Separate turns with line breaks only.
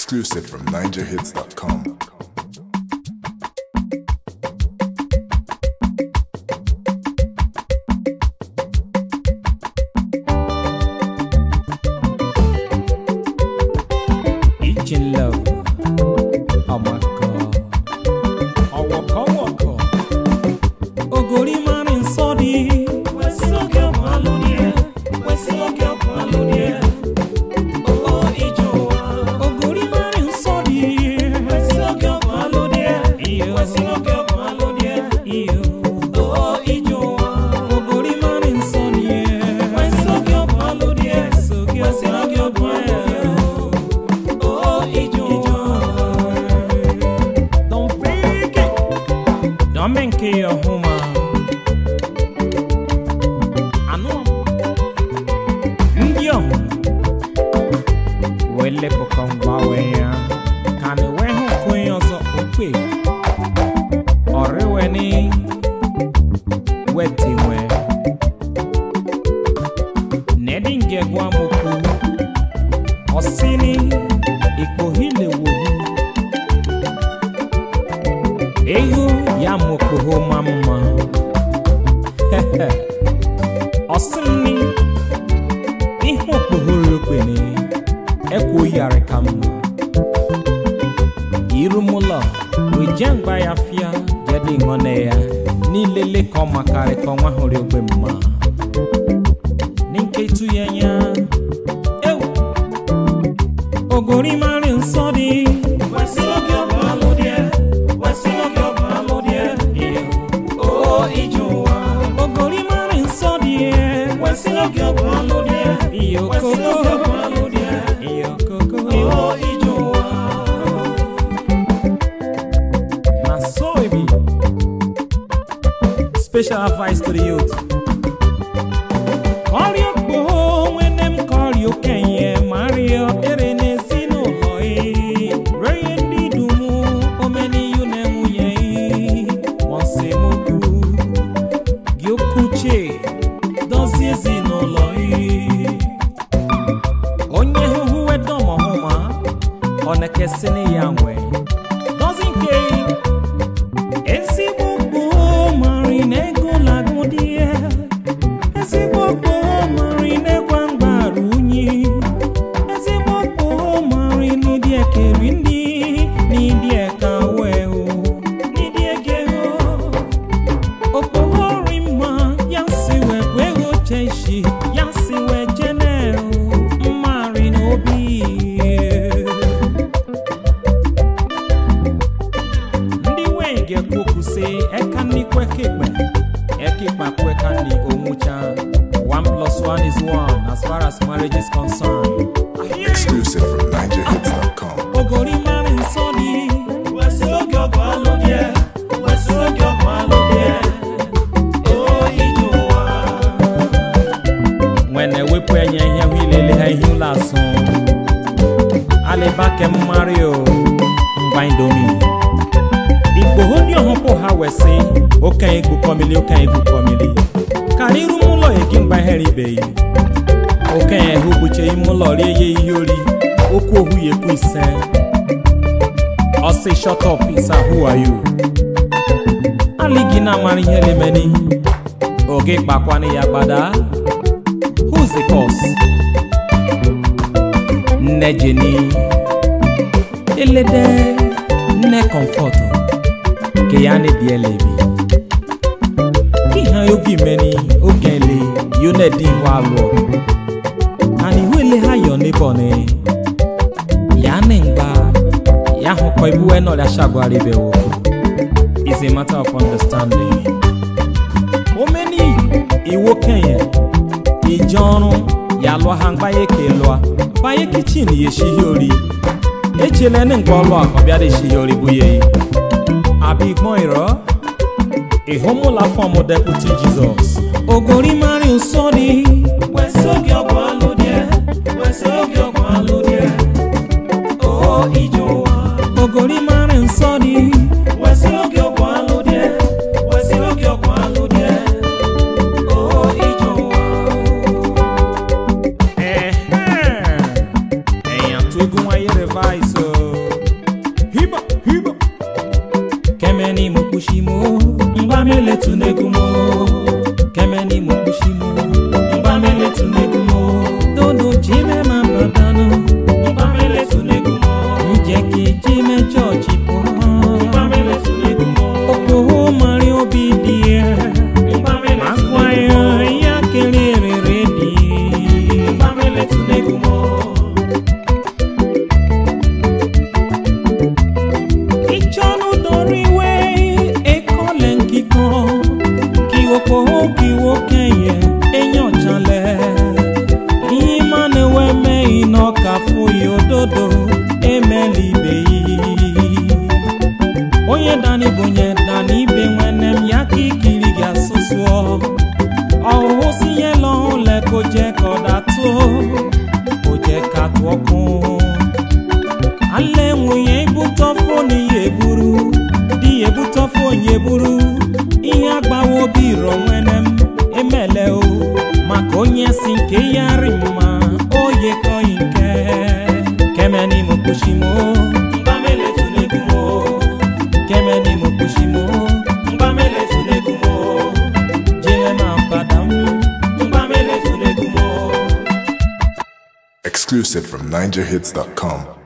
Exclusive from NigerHits.com.
Each in love. Oh my God. Oh waka. Ogori man in Saudi. Wesi oge malodie. Wesi oge malodie. Oh ijowa. Ogori man in Saudi. Wesi oge malodie. Wesi oge malodie. Oh ijowa. Ogori man in Saudi. Wesi oge malodie. Wesi oge malodie. Menke your home. I know. Ndio. Wele pokongba weya. Kani weho kwen yozo ukwe. Orewe ni. Weti we. Nedinge gwa moku. Osini. Ikohile wohu. Eyo ya mokoho mama. Osini iho pohoro kwene eko yare kama irumulo wejangba ya fia jadi ngone ya ni lele ko makare ko nwa hore ogbe mma ninke tu yenya ogori mari nsodi wasilogo malodie Wesilo malodie, iyo koko, oh ijowa. Na so it be. Special advice to the youth. Call your boy when them call you Kenya Mario Erene Sino Loi. Reyendi dumu omeni yunemu yei. Monse moku gyokuche. Doziezi no loi onye huhu edomo huma onekesini yangwe dozinke ezigbo marine golagodie ezigbo marine kwangbaru unyi ezigbo marine die kerindi ni die kaweho ni die geho opohorima yansiwe Cheshi yansi we jeneo marino obi ndi wenge kokuse ekani kwekekpe ekikpa kwekani omucha 1+1 is 1 as far as marriage is concerned.
Exclusive from NigerHits.com.
Ogori man in Saudi wesilogo malodie wesilogo malodie. When we pray here, we lay him last song. Ale back Mario, Bindomi. If you hold your humble, how we say, okay, good family, okay, good family. Can you mulo again by Harry Bay? Okay, who would you mulo ye yori? Oko who ye please I'll say, shut up, Pisa, who are you? Aligina Mari Helimeni. Okay, Bakwani Yabada. Who's the cause? Nejeni Elede Ne comfort Keyane dielebi Kiha yogi meni Ogele Yone di walo Ani wele ha your neighbor ne Yane ngba Yaho kwa ibu eno la shagwari bewo. It's a matter of understanding. Omeni Iwo Kenya Ijono yalwa hangba yeke lwa ba yeke chin ye shihori echele ne ngolo akobia de shihori buye abi moiro e homo la form of deputy Jesus ogori mari usodi wesogi ogwalodie oh ijowa ogori mari usodi wesogi ogwalodie oh ijowa. Eyan to gun aye revise hiba hiba kemeni mukushimo mbamele tunegumo kemeni mukushimo mbamele tunegumo dodo jime mambadano mbamele tunegumo njeki jime George po mbamele tunegumo opo mari obidie mbamele tunegumo ya kelere redi mbamele tunegumo ichonu doriwe ekole nkiko kiwopo kiwokeye enyojale imane weme inoka fuyi ododo emelibeyi onye dani bonye dani be nwenem ya kikiri ga susuo oho si yelo le koje kodato koje katwokun ale nwunye butofo ni yeburu di ebutofo yeburu ihe agbawo bi ro nwenem emele o maka onye si nke yari mma oye ko nke kemeni mukushimo mbamele tunegumo kemeni mukushimo mbamele tunegumo jele mambadam mbamele tunegumo
Exclusive from NigerHits.com.